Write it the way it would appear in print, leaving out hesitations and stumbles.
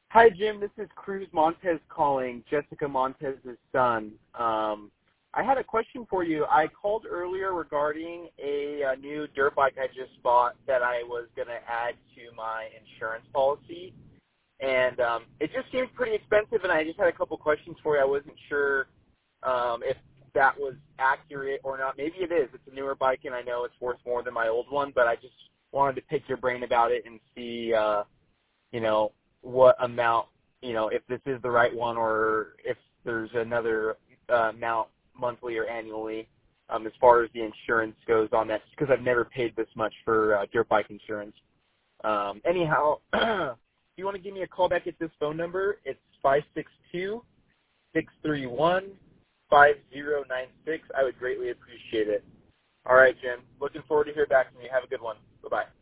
Hi, Jim. This is Cruz Montez calling, Jessica Montez's son. I had a question for you. I called earlier regarding a new dirt bike I just bought that I was going to add to my insurance policy. And it just seemed pretty expensive, and I just had a couple questions for you. I wasn't sure if that was accurate or not. Maybe it is. It's a newer bike, and I know it's worth more than my old one, but I just wanted to pick your brain about it and see, what amount, if this is the right one or if there's another amount monthly or annually as far as the insurance goes on that, because I've never paid this much for dirt bike insurance. Anyhow, if you want to give me a call back at this phone number, it's 562-631-5096. I would greatly appreciate it. All right, Jim. Looking forward to hear back from you. Have a good one. Bye-bye.